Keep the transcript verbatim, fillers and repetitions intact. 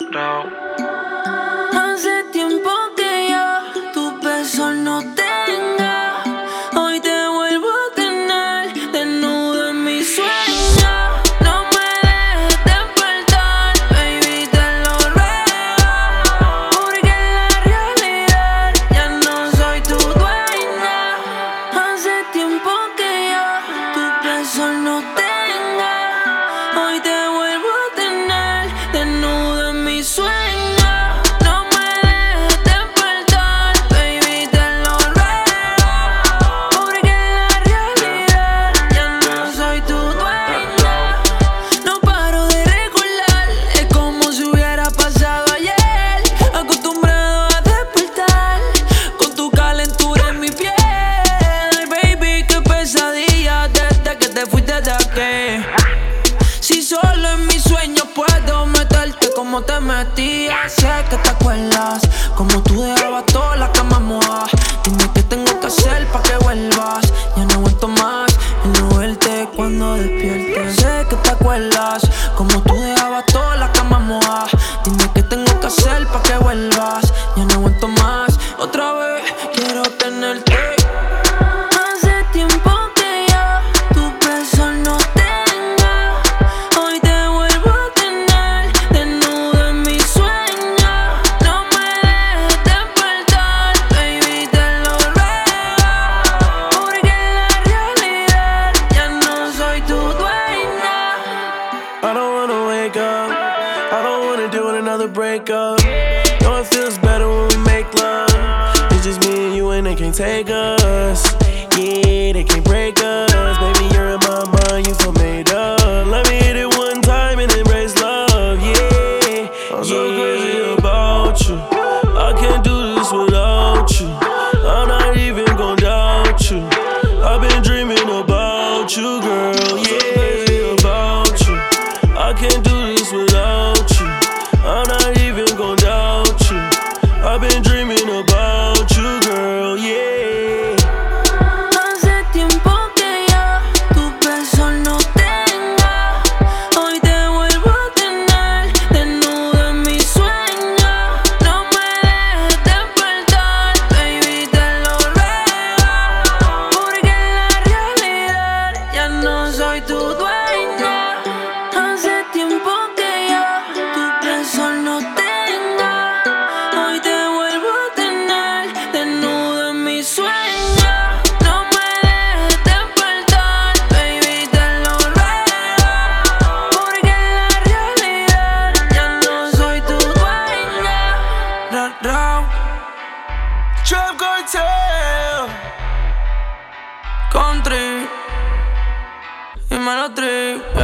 Hace tiempo que yo tu beso no tenga. Hoy te vuelvo a tener desnudo en mi sueño. No me dejes despertar, baby, te lo ruego. Porque en la realidad ya no soy tu dueña. Hace tiempo que yo tu beso no tenga. Hoy te vuelvo a tener desnudo en mi sueño. Si solo en mis sueños puedo meterte como te metías. Sé que te acuerdas como tú dejabas toda la cama mojada. Dime qué tengo que hacer pa' que vuelvas. Ya no aguanto más el no verte cuando despiertes. Sé que te acuerdas como tú dejabas toda la cama mojada. Dime qué tengo que hacer pa' que vuelvas. Ya no aguanto más, otra vez quiero tenerte. I don't wanna do another breakup. No, it feels better when we make love. It's just me and you and they can't take us. Yeah, they can't break us. Baby, you're in my mind, you feel made up. Let me hit it one time and embrace love. Yeah, I'm so crazy about you. I can't do this without you. I'm not even gonna doubt you. I've been dreaming about you, girl. Yeah, about you. I can't do this without you. I'm not even gon' doubt you. I've been dreaming about you, girl, yeah. Hace tiempo que yo tu beso no tenga. Hoy te vuelvo a tener desnudo en mi sueño. No me dejes despertar, baby, te lo ruego. Porque en la realidad ya no soy tu dueña. Hace tiempo que yo tu beso no tenga. Hoy te vuelvo a tener desnudo en mi sueño. No me dejes despertar, baby, te lo ruego. Porque en la realidad ya no soy tu dueña. Ra, ra. Trap Cartel Country y Melody.